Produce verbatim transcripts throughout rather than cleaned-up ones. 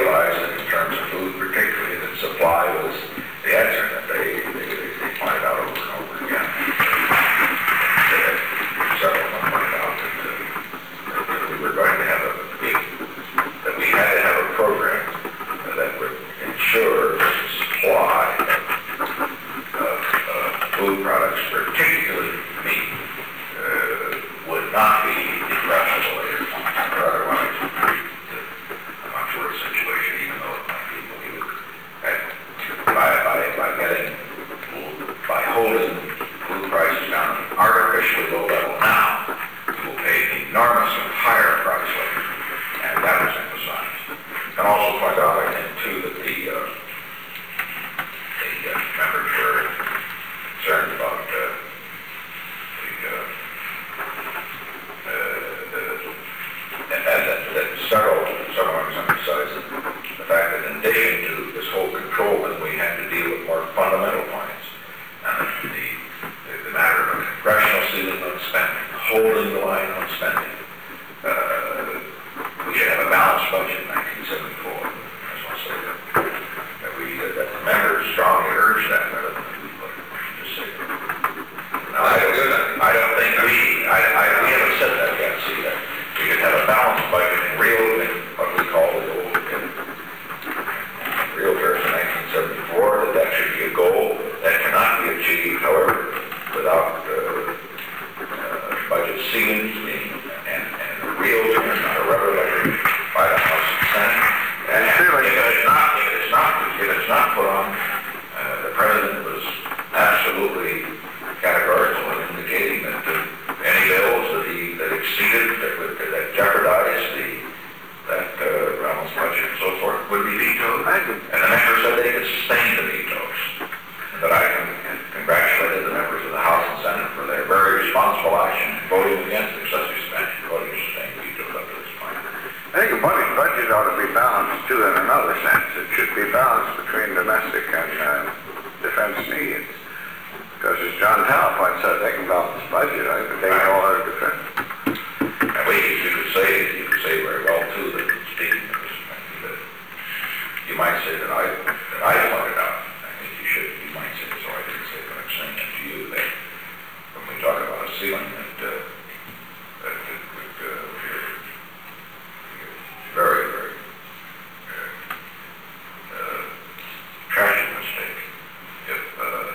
realized that in terms of food particularly, that supply was the answer, that they, they, they pointed out over and over again. That several of them pointed out that, uh, that we were going to have a big, that we had to have a program that would ensure that the supply of uh, food products, particularly meat, uh, would not be depressed later or otherwise create a much worse situation, even though it might be believed that by, by, by getting, by holding food prices down at an artificially low level now, we will pay an enormously higher price later, and that was emphasized. And also point out, I think, too, that the, uh, the uh, members were concerned about uh, the, uh, uh, the, and that, that several, several members emphasized the fact that in addition to this whole control, that we had to deal with more fundamental points. And the, the, the matter of congressional ceiling on spending, holding the line on spending. Uh, we should have a balanced budget in nineteen seventy-four. I just want to say that, that we, that the members strongly urged that rather than we put it. Just say that. Now, I don't, I don't think we, I, I, we haven't said that yet, see that. We could have a balanced budget in real, in what we call the old, in real terms in nineteen seventy-four, that that should be a goal that cannot be achieved, however, without uh, uh, budget ceilings being, and, and a real term, not a rubber letter, by the House and Senate. And if it's not, if it's not, if it's not put on, uh, the President was absolutely categorical in indicating that uh, any bills that he, that exceeded, that would, that jeopardized the, that uh, Reynolds budget and so forth, would be vetoed. And the members said they could sustain the vetoes. And that I can congratulate the members of the House and Senate for their very responsible action in voting against excessive spending, voting to sustain the vetoes up to this point. I think the budget, budget ought to be balanced too in another sense. It should be balanced between domestic and uh, defense needs. Because as John Talbot said, they can balance the budget, I think they can all have defense. And we, you could say, you could say very well too that speaking of this, that you might say that I, that I pointed out, I think you should, you might say, so I didn't say, but I'm saying it to you, that when we talk about a ceiling, that, uh, that it would uh, be a very, very uh, uh, tragic mistake if uh,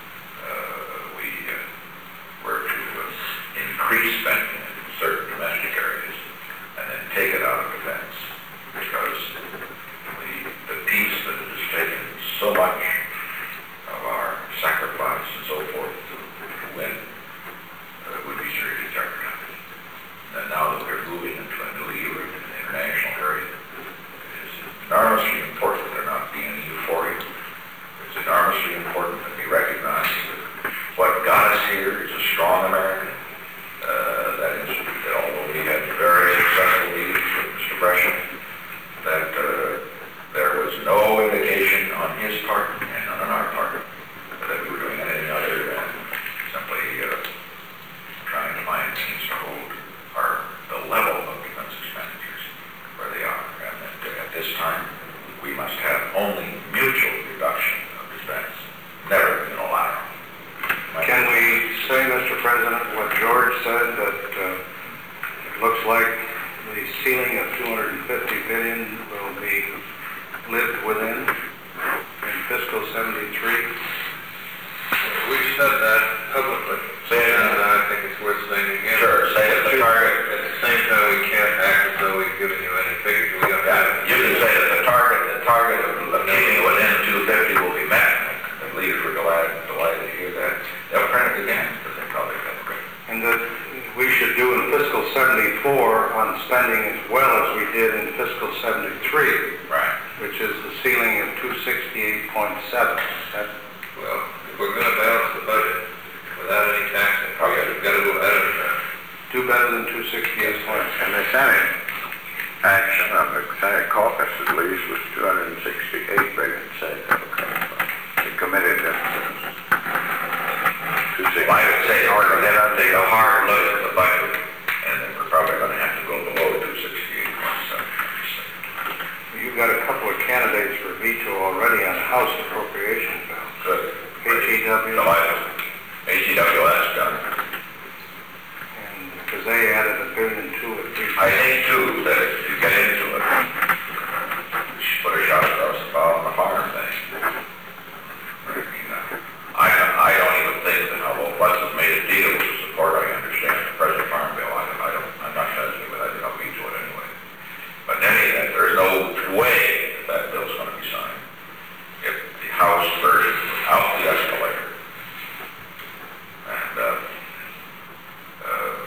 uh, we uh, were to uh, increase spending in certain domestic areas and then take it out of defense, because the, the piece that has taken so much of our sacrifice and so forth to, to win uh, would be seriously jeopardized. And now that we're moving into a new era in the international area, it is enormously important that there not be any euphoria. It's enormously important that we recognize that what got us here is a strong American. Uh, that is, that although we had very successful meetings with Mister Gresham, that uh, there was no indication on his part and on our part that we were doing anything other than simply uh, trying to find things to hold our, the level of defense expenditures where they are. And that uh, at this time, we must have only mutual reduction of defense, never unilateral. Can we say, Mister President, what George said, that uh, it looks like the ceiling of two hundred fifty billion dollars will be lived within in fiscal seventy-three? We've said that publicly. Say it, and uh, I think it's worth saying again. Sure, say it. The target, at the same time, we can't act as though we've given you any figures. We don't have it. You can say that the target, the target of, of keeping it within two fifty will be met. The leaders were delighted, delighted to hear that. They'll print it again because they probably got it great. And that we should do in fiscal seventy-four on spending as well as we did in fiscal seventy-three. Right. Which is the ceiling of two sixty-eight point seven. That, Well, if we're going to balance the budget without any taxing, Okay. we've got to go better than that. do better than two sixty-eight point seven. And the Senate action of the Senate caucus at least was two hundred sixty-eight billion dollars said that would come from. They committed them to two sixty-eight. Well, I would say, in order to get out, take a hard look at the budget, and then we're probably going to have to go below two sixty-eight point seven. You've got a couple couple of candidates for veto already on the House appropriation bill. Good. H E W. So I, H E W S done. And, because they added a billion to it. I think too, that if you get into it, you should put a shot across the bow on the farm thing. I mean, uh, I, I don't even think that although Pleasant made a deal to support, I understand the present farm bill, I, I don't, I'm not hesitant with that, I'll veto it anyway. But in any event, there's no way that that bill's gonna be signed if the House version without the escalator. And, uh, uh,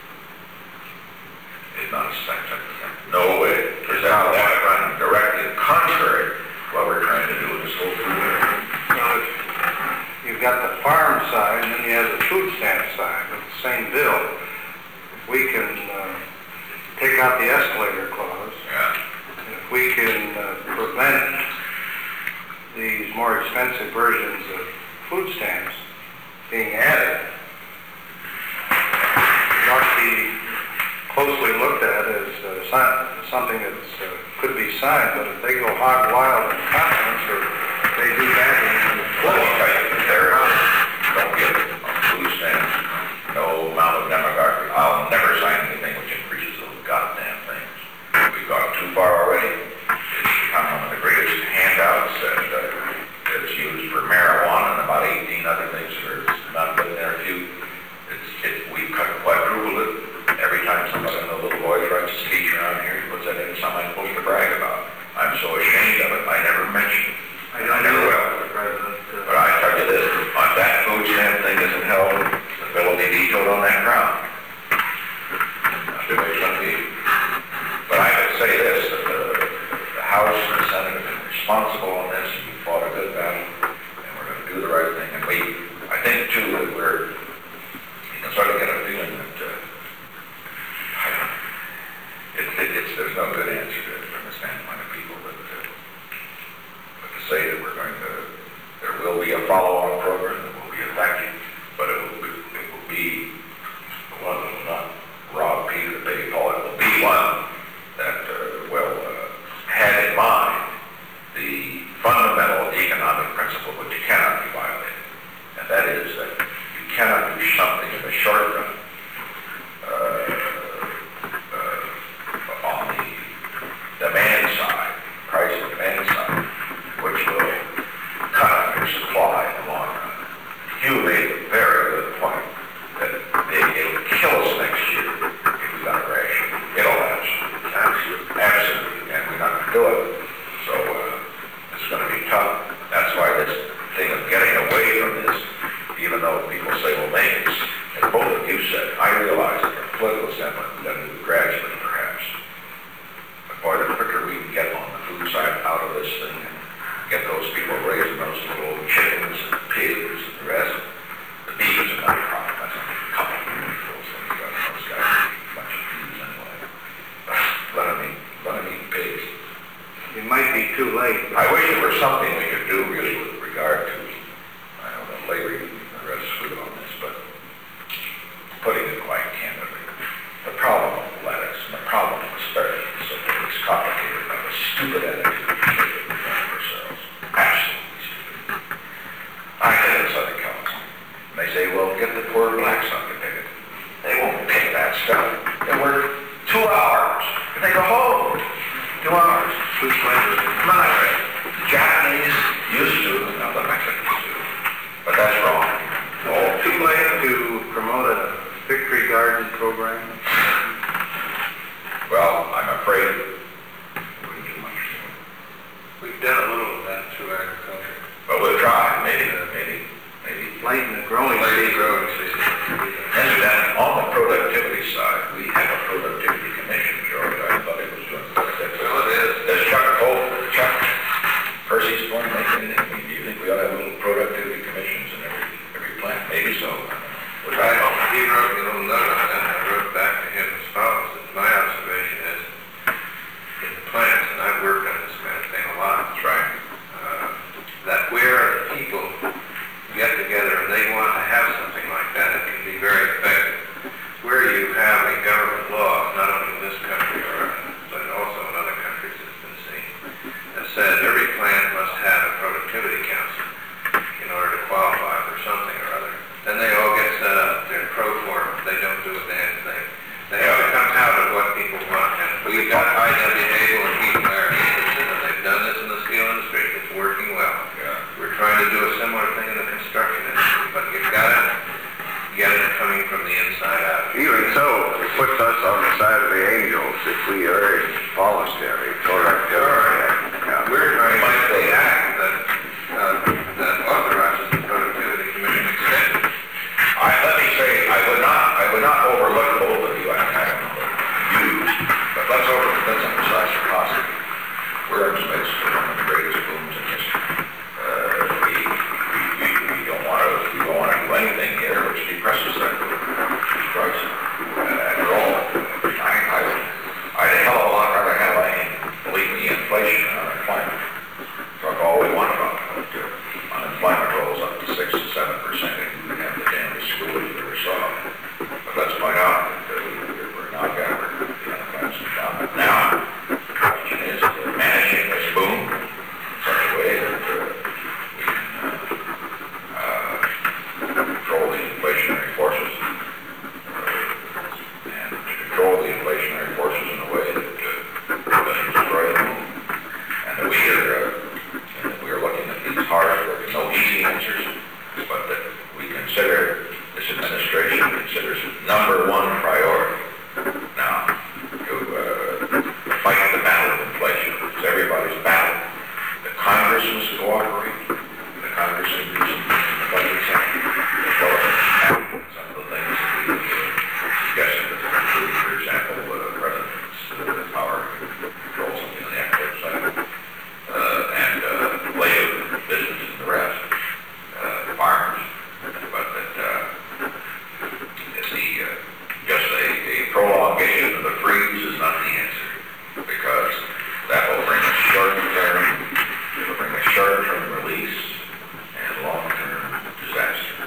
it's not a second, no way, because that would run directly contrary to what we're trying to do with this whole food area. Well, if you've got the farm side, and then you have the food stamp side with the same bill. If we can uh, take out the escalator clause, Yeah. if we can uh, prevent these more expensive versions of food stamps being added, it ought to be closely looked at as uh, si- something that uh, could be signed, but if they go hog wild in confidence, or they do that in the Let me tell you, there is, don't get it on food stamps, no amount of demagoguery. I'll never sign anything which increases those goddamn things. We've gone too far already. It's become one of the greatest handouts that uh, it's used for marijuana and about eighteen other things that are not good in there too. It's, it, we've cut quadrupled it. Every time somebody, a little boy writes a speech around here, he puts that in something I'm supposed to brag about. I'm so ashamed of it, I never mention it. I never will. But I tell you this, on that food stamp thing isn't held, the bill will be vetoed on that ground. That's the way it's going to be. But I would say this, that the, the House and the Senate have been responsible on this, and we fought a good battle, and we're going to do the right thing. And we, I think too, that we're, you can sort of get a feeling that, uh, I don't know, it, it, it's, there's no good answer to it from the standpoint of people, but, uh, but to say that we're going to, there will be a follow-on program, there will be a vacuum, but it will be, it will be one that will not rob Peter to pay Paul. It will be one that uh, will uh, have in mind the fundamental economic principle which cannot be violated, and that is that you cannot do something in the short run uh, uh, on the demand side, price and demand side, which will cut your supply in the long run. You made a very good point that it, it'll kill us next year if we got a ration. It'll absolutely, absolutely, absolutely, and we're not going to do it. So uh, it's going to be tough. That's why this thing of getting away from this, even though people say, well, maybe, as both of you said, I realize that from a political standpoint, we've got to do it gradually, perhaps. But boy, the quicker we can get on the food side out of this thing and get those people raising those little chickens and pigs and the rest, the bees are not a problem. That's only a couple of those things. You got those guys eat a bunch of bees anyway. But let them eat, let them eat pigs. It might be too late. I wish there were something we could do really with regard to, I don't know, labor union and the rest of it on this, but putting it quite candidly, the problem of lettuce and the problem of asparagus is so it's complicated by the stupid attitude we take in front of ourselves. Absolutely stupid. I live in Southern California, and they say, well, get the poor blacks on the picket. They won't pick that stuff. They work two hours, and they go home. Two hours. Two flavors. Not the Japanese used to, now the Mexicans do. But that's wrong. Oh, too late to promote a victory garden program? Well, I'm afraid we wouldn't do much. We've done a little of that through agriculture. But we'll try, maybe, maybe, maybe. Lighten the growing Lighten the season. growing season. And then on the productivity side, we have a productivity commission, George. I thought it was doing that. Well, it is. Does Chuck Cole, Chuck Percy's going to make anything? I mean, do you think we ought to have little productivity commissions in every, every plant? Maybe so. What do I know? He wrote me a little note on that, and I wrote back to him as follows, that my observation is, in the plants, and I've worked on this kind of thing a lot. That's right. Uh, that where the people get together and they want to have something like that, it can be very effective. Where you have a government law, not only in this country, short-term release and long-term disaster.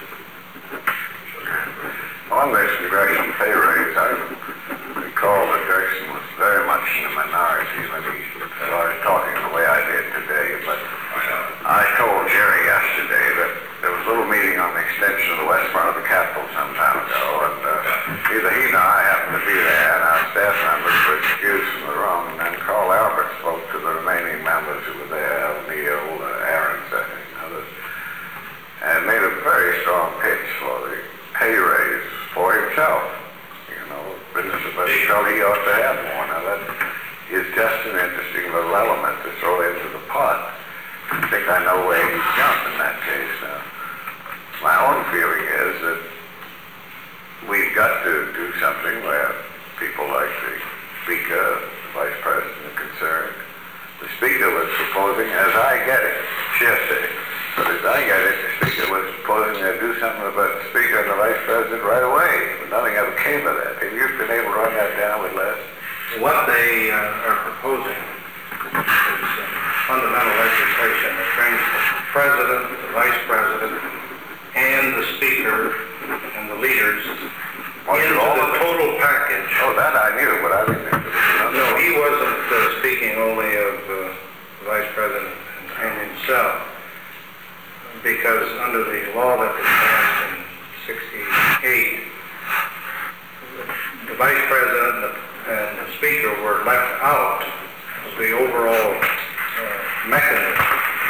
On this congressional pay raise, I recall that Gregson was very much in the minority when he started talking the way I did today, but I told Jerry yesterday that there was a little meeting on the extension of the west part of the Capitol some time ago, and uh, either he or I happened to be there, and our staff members were excused from the room, and then Carl Albert spoke to the remaining members who were there, Al Neal, uh, Aaron, I think, and others, and made a very strong pitch for the pay raise for himself. You know, business about he felt he ought to have more. Now that is just an interesting little element to throw into the pot. I think I know where he's jumped in that case. Now, my own feeling is that we've got to do something where people like the Speaker, the Vice President are concerned. The Speaker was proposing, as I get it, she'll say, but as I get it, the Speaker was proposing to do something about the Speaker and the Vice President right away, but nothing ever came of that. Have you been able to run that down with Les? What they uh, are proposing is uh, fundamental legislation that brings the President, the Vice President, and the Speaker and the leaders Was it into all the of it? total package. Oh, that I knew, but I didn't think there was another. No, he wasn't uh, speaking only of uh, the Vice President and, and himself, because under the law that was passed in sixty-eight, the Vice President and the, and the Speaker were left out of the overall uh, mechanism.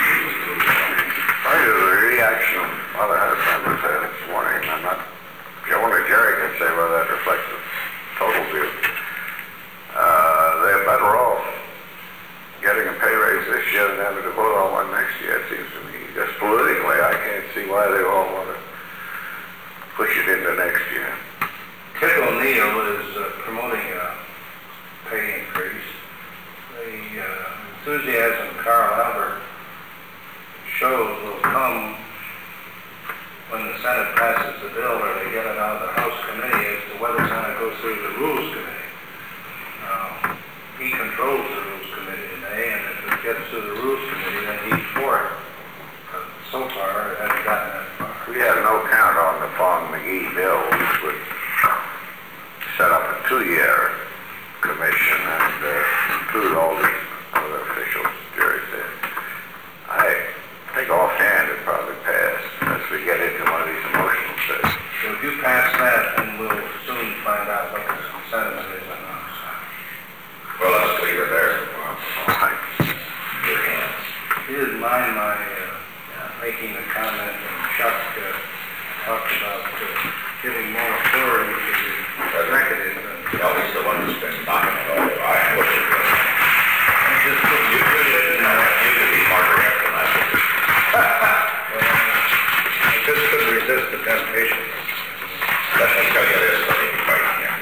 I do the reaction of other House members there this morning. I'm not, only Jerry can say whether that reflects the total view. Uh, they're better off getting a pay raise this year than having to vote on one next year, it seems to me. Just politically, I can't see why they all want to push it into next year. Tip O'Neill is uh, promoting a pay increase. The uh, enthusiasm Carl Albert shows will come when the Senate passes the bill or they get it out of the House committee as to whether it's going to go through the Rules Committee. Now, he controls the Rules Committee today, and if it gets to the Rules Committee, then he's for it. But so far, it hasn't gotten that far. We have no count on the Fong McGee bill, which would set up a two-year commission and uh, include all these other officials, Jerry said. I think offhand it probably passed, unless we get into one of these emotional things. So if you pass that, then we'll soon find out what the sentiment is on our side. Well, let's leave it there. All right. Your hands. He didn't mind my uh, making the comment, and Chuck uh, talked about uh, giving more authority to the executive. And Well, he's the one who's been knocking it all over. I wish it was. I just put You could, you know, you could be smarter after that. I just couldn't resist the temptation. Let me tell you this, let me be quite candid.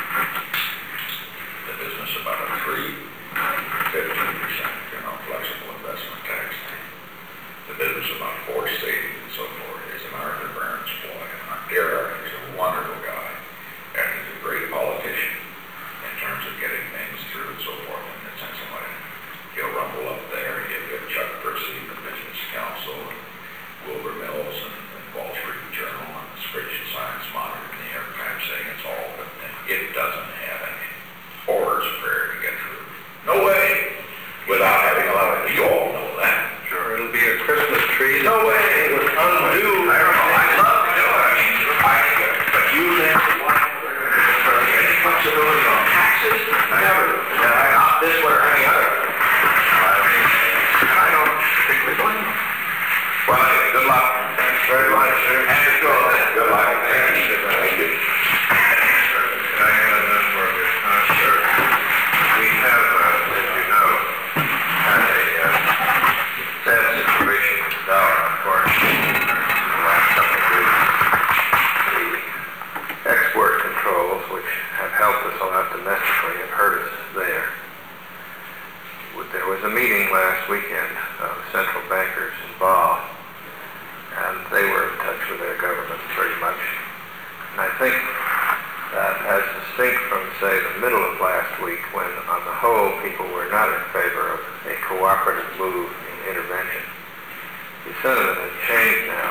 The business about a three, fifteen percent, you know, flexible investment tax. The business about forced savings and so forth is an Arthur Burns boy. And Gary is a wonderful guy. And he's a great politician in terms of getting things through and so forth. And in the sense of like, he'll rumble up there, he'll get Chuck Percy, the Business Council, and Wilbur Mills, and, and Wall Street Journal, and the Spiritual Science Monitor, and the New York Times saying it's all good. And it doesn't have any horror's prayer to get through. No way! Without having a lot of, you all know that. Sure, it'll be a Christmas tree. No way! It would undo. I don't know, I love to do it, I mean, I, but you then, what, for any flexibility on taxes, never, uh, not this way or any other. I mean, and I don't particularly blame them. Well, anyway, good luck. Thanks very much, sir. And to go, good luck. Thank you. Thank you. Can I add a number of your time, sir? We have, uh, as you know, had a uh, sad situation in Dow, unfortunately, in the last couple of weeks. The export controls, which have helped us a lot domestically, have hurt us there. There was a meeting last weekend of central bankers involved, and they were in touch with their government pretty much. And I think that as distinct from, say, the middle of last week, when on the whole people were not in favor of a cooperative move in intervention, sentiment has changed now.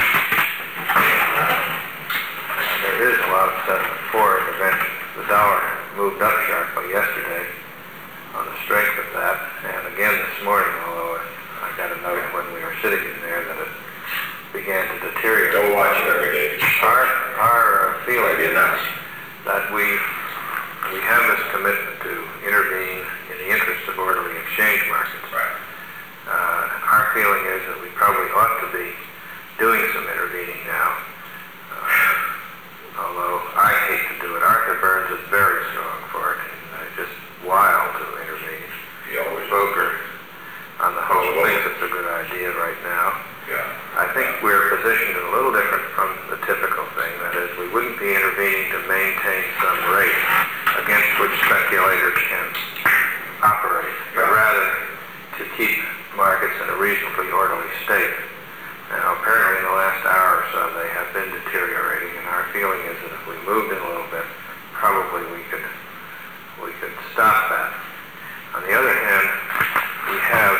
Uh, there is a lot of sentiment for intervention. The dollar moved up sharply yesterday on the strength of that, and again this morning, although I got a note when we were sitting in there that it began to deteriorate. Don't watch it every day. Our, our uh, feeling Maybe is enough. that we we have this commitment to intervene in the interest of orderly exchange markets. Right. Uh, our feeling is that we probably ought to be doing some intervening now, uh, although I hate to do it. Arthur Burns is very strong for it, and uh, just wild to intervene. He always Boker, on the whole, Well, thinks it's a good idea right now. Yeah. I think we're positioned a little different from the typical thing. That is, we wouldn't be intervening to maintain some rate against which speculators can operate, but rather to keep markets in a reasonably orderly state. Now, apparently in the last hour or so, they have been deteriorating, and our feeling is that if we moved in a little bit, probably we could we could stop that. On the other hand, we have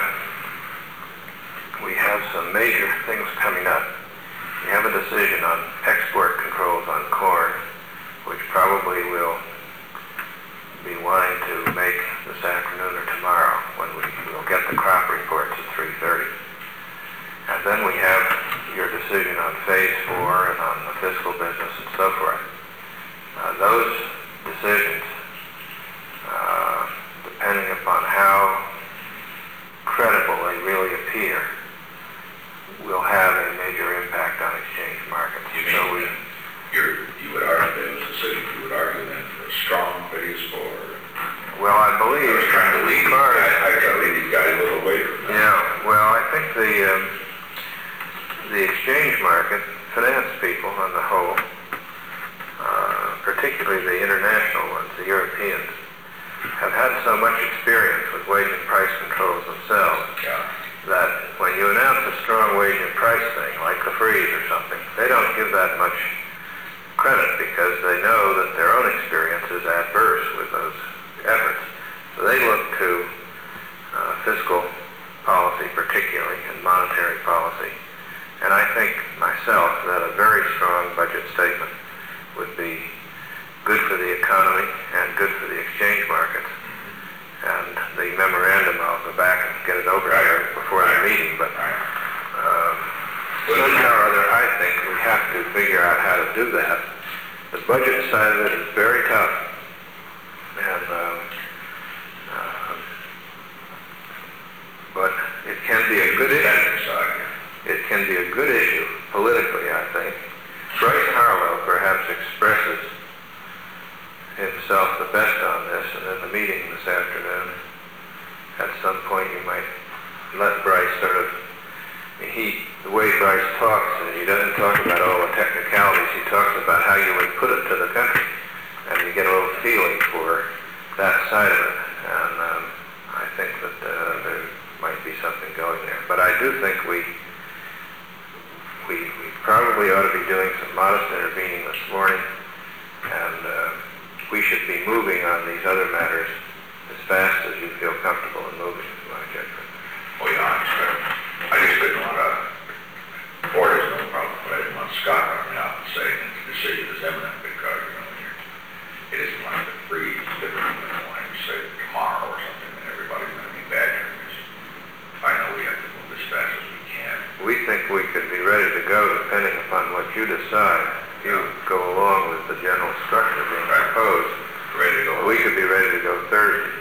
we have some major things coming up. We have a decision on export controls on corn, which probably will be wanting to make this afternoon or tomorrow when we will get the crop reports at three thirty. And then we have your decision on phase four and on the fiscal business and so forth. Uh, those decisions, uh, depending upon how credible they really appear, will have a major impact on exchange markets. You So mean, we, you're, you would argue, there was a decision, you would argue that for a strong phase four. well, I believe, I was trying to lead, as far as- I, I try to lead these guys a little away from that. yeah, well, I think the um, the exchange market, finance people on the whole, uh, particularly the international ones, the Europeans, have had so much experience with wage and price controls themselves Yeah. that when you announce a strong wage and price thing, like the freeze or something, they don't give that much credit because they know that their own experience is adverse with those efforts. So they look to uh, fiscal policy particularly and monetary policy. And I think myself that a very strong budget statement would be good for the economy and good for the exchange markets. And the memorandum, I'll go back and get it over here before the meeting, but um, somehow or other I think we have to figure out how to do that. The budget side of it is very tough. And um, um, but it can be a good issue. It can be a good issue politically, I think. Bryce Harlow perhaps expresses himself the best on this, and in the meeting this afternoon, at some point you might let Bryce sort of, I mean, he, the way Bryce talks, he doesn't talk about all the technicalities, he talks about how you would put it to the country, and you get a little feeling for that side of it, and um, I think that uh, there might be something going there. But I do think we We, we probably ought to be doing some modest intervening this morning, and uh, we should be moving on these other matters as fast as you feel comfortable in moving, is my judgment. Oh, yeah, I understand. I just didn't want to, Board is no problem, but I didn't want Scott running out and saying that the decision is imminent because, you know, you're, it isn't like the freeze, it's different than the one you say tomorrow or something, and everybody's going to be badgering us. I know we have to move as fast as we can. We think we could be ready to go depending upon what you decide. If you go along with the general structure being proposed, Ready to go. we could be ready to go Thursday.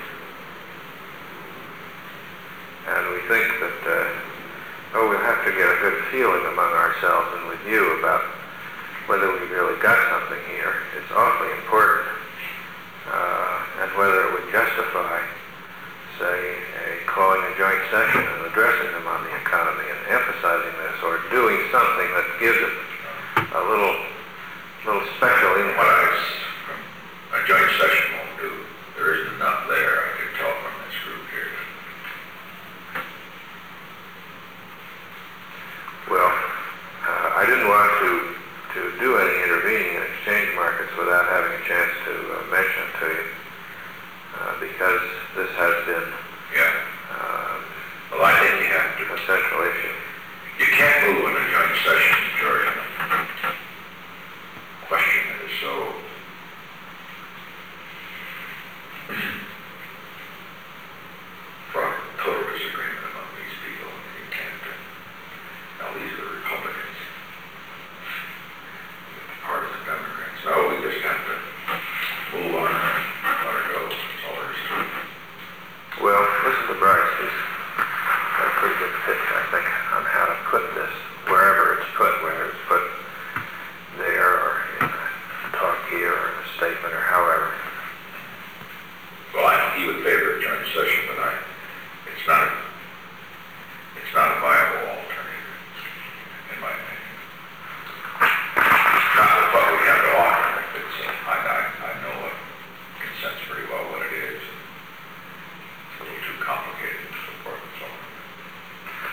And we think that, uh, oh, we'll have to get a good feeling among ourselves and with you about whether we really got something here. It's awfully important. Uh, and whether it would justify, say, a calling a joint session and addressing them on the economy and emphasizing this, or doing something that gives it a little, little special What impact. I, s- a joint session won't do. There isn't enough there, I can tell from this group here. Well, uh, I didn't want to, to do any intervening in exchange markets without having a chance to uh, mention it to you, uh, because this has been Yeah. um, Well, I think you have to. a central issue. You can't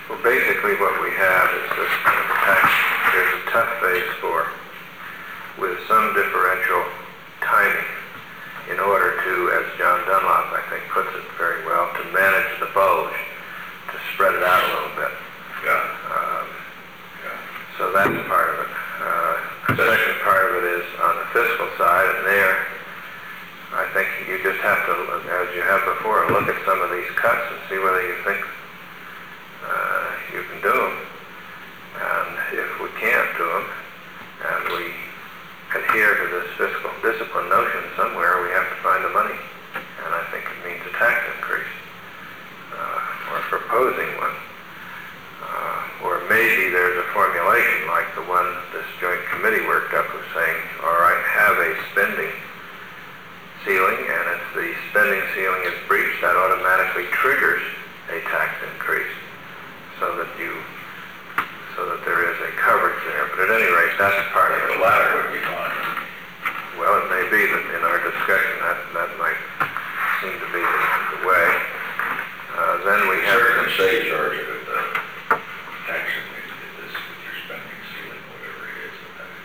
Well, basically what we have is this kind of tax, there's a tough phase four with some differential timing in order to, as John Dunlop, I think, puts it very well, to manage the bulge, to spread it out a little bit. Yeah. Um, Yeah. so that's part of it. Uh, the second part of it is on the fiscal side, and there, I think you just have to, as you have before, look at some of these cuts and see whether you think uh, you can do them. And if we can't do them, and we adhere to this fiscal discipline notion somewhere, we have to find the money. And I think it means a tax increase, uh, or proposing one. Uh, or maybe there's a formulation like the one this joint committee worked up was saying, all right, have a spending ceiling, and if the spending ceiling is breached, that automatically triggers a tax increase so that you, so that there is a coverage there. But at any rate, that's part of it. The latter would be fine. Well, it may be that in our discussion that, that might seem to be the, the way. Uh, then we have... Certainly say charge it at the tax, this, with your spending ceiling, whatever it is, that that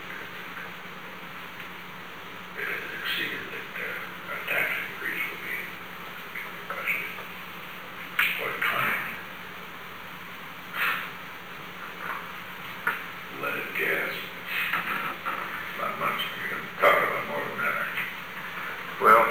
if it exceeded it, uh, a tax increase would be questioned. What kind? Let it guess. Not much. You're going to talk about more than that, aren't you? Well,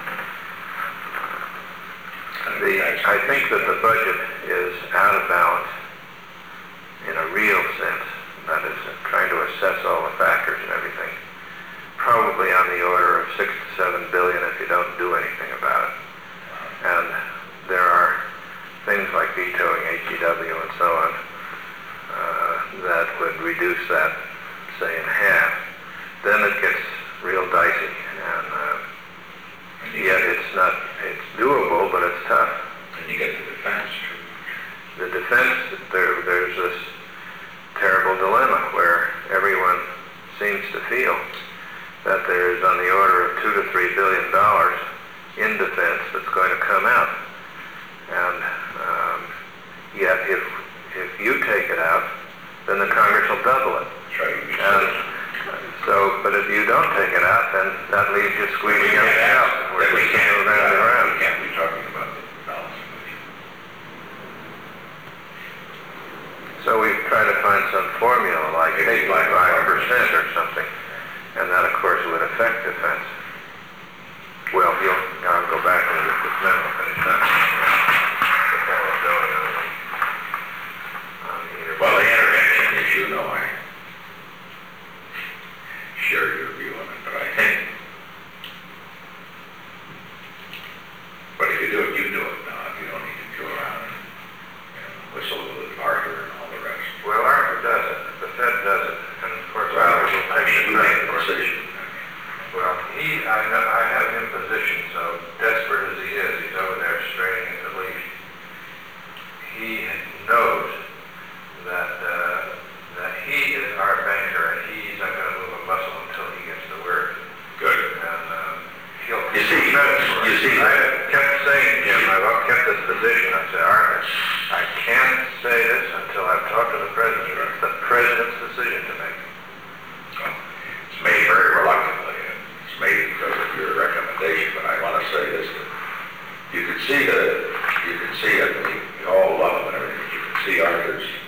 the, I think that the budget is out of balance in a real sense. That is, trying to assess all the factors and everything. Probably on the order of six to seven billion if you don't do anything about it. And there are things like vetoing H E W and so on uh, that would reduce that, say, in half. Then it gets real dicey, and uh, yet it's not, it's doable, but it's tough. And you get the defense. The defense, there, there's this terrible dilemma where everyone seems to feel that there is on the order of two to three billion dollars in defense that's going to come out. And um, yet, if if you take it out, then the Congress will double it. That's right. And so, but if you don't take it out, then that leaves you squeezing out the house. We're we just can't, going round and round. we can't be talking about the balancing budget. So we've tried to find some formula like eighty-five percent or something, and that, of course, would affect defense. Well, you'll, I'll go back and look at this memo, finish that. Before we're going on the- on the- Well, the intervention issue, no, I share your view on it, but I think, but if you do it, you do it, now, you don't need to go around and, you know, whistle with Arthur and all the rest. Well, Arthur does it, the Fed does it, and of course, Well, Arthur will I take mean, the you make credit the for it. decision. Well, he, I know, I have him positioned, so desperate as he is, he's over there straining at the leash. He knows that, uh, that he is our banker, and he's not gonna move a muscle until he gets the word. Good. And, um, he'll... You see, you see- I kept saying, Jim, I've kept this position, I said, Arthur, I can't say this until I've talked to the president. It's the president's decision to make. Well, it's made very reluctantly, and it's made because of your recommendation, but I want to say this, that you can see the, you can see it, we all love him and everything, but you can see Arthur's